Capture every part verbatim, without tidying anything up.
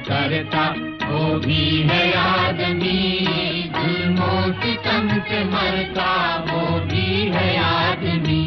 करता वो भी है आदमी, जुल्मों सितम से मरता वो भी है आदमी।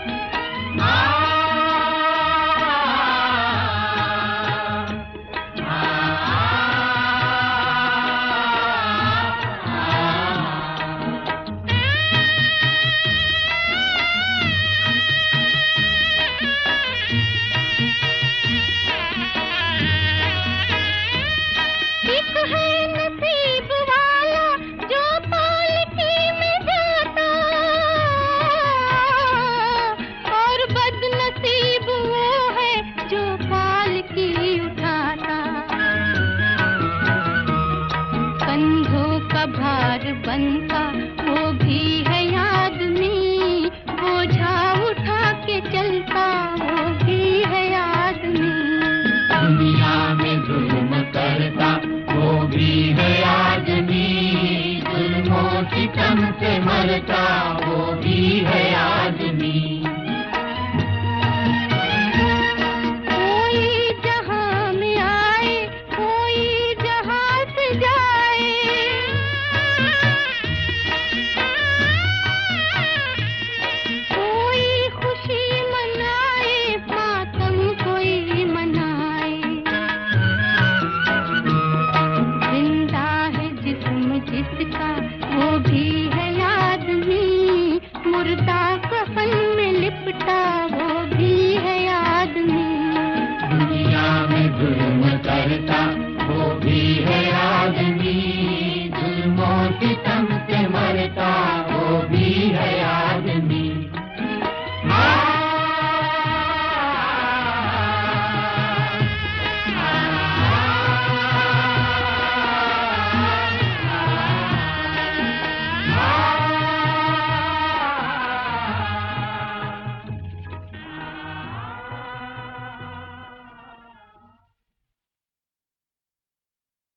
भार बनता वो भी है आदमी, बोझा उठा के चलता वो भी है आदमी। दुनिया में जुल्म करता वो भी है आदमी, जुल्मों सितम से मरता वो भी है आदमी।